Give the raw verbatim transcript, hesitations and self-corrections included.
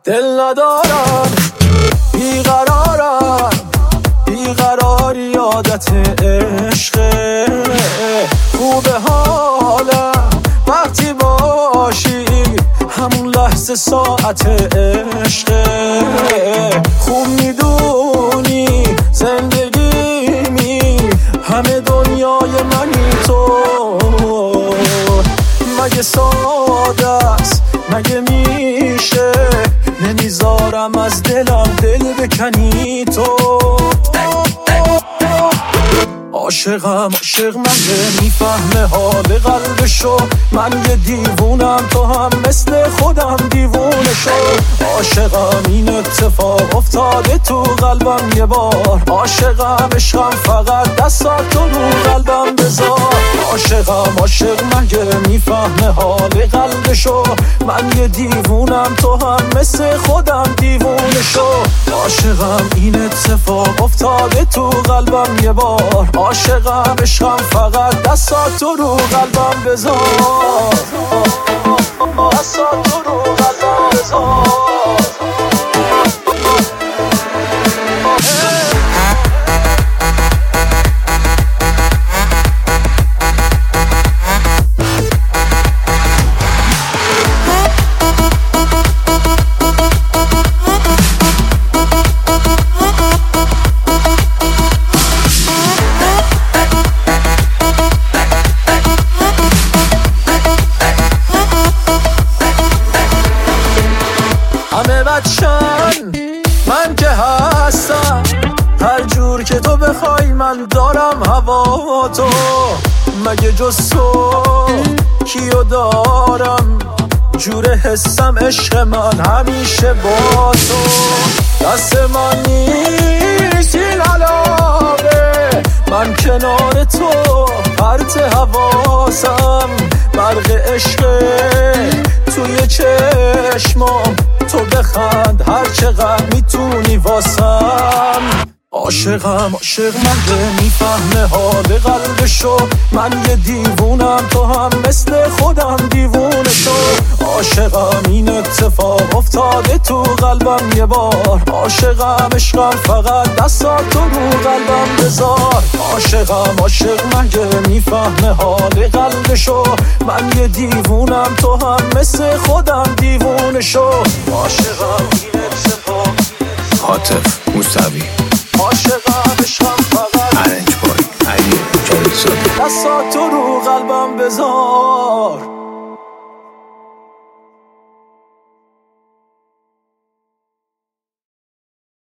دل ندارم، بیقرارم، بیقراری عادت عشقه. خوبه حالم وقتی باشی، همون لحظه ساعت عشقه. خوب میدونی زندگیمی همه دنیای منی تو. مگه ساده است، مگه میشه نمیذارم از دلم دل بکنی تو. عاشقم عاشق منه، میفهمه حال قلبشو. من یه دیوونم، تو هم مثل خودم دیوونه شو. عاشقم این اتفاق افتاده تو قلبم یه بار. عاشقم عشقم فقط دستات تو رو قلبم بذار. عاشقم عاشق مگه میفهمه حال قلبشو. من یه دیوونم، تو هم مثل خودم دیوونه شو. عاشقم این اتفاق افتاده تو قلبم یه بار. عاشقم عشقم فقط دستات تو رو قلبم بذار. دستات تو رو قلبم بذار. همه بچن من که هستم، هر جور که تو بخوای من دارم هوا تو. مگه جز تو کیو دارم، جور حسم عشق من همیشه با تو. دست من نیست این علاقه، من کنار تو پرت حواسم. برق عشقه توی چشمام، تو بخند هر چقدر میتونی واسم. عاشقم عاشق مگه میفهمه حال قلبشو. من یه دیوونم، تو هم مثل خودم دیوونه شو. عاشقم این اتفاق افتاده تو قلبم یه بار. عاشقم عشقم فقط دستات تو رو قلبم بذار. عاشقم عاشق مگه میفهمه حال قلبشو. من یه دیوونم، تو هم مثل خودم دیوونه شو. عاشقم این اتفاق. عاطف موسوی. عاشقم عشقم فقط ارنج بای علی جاویدزاده. دستات تو رو قلبم بذار.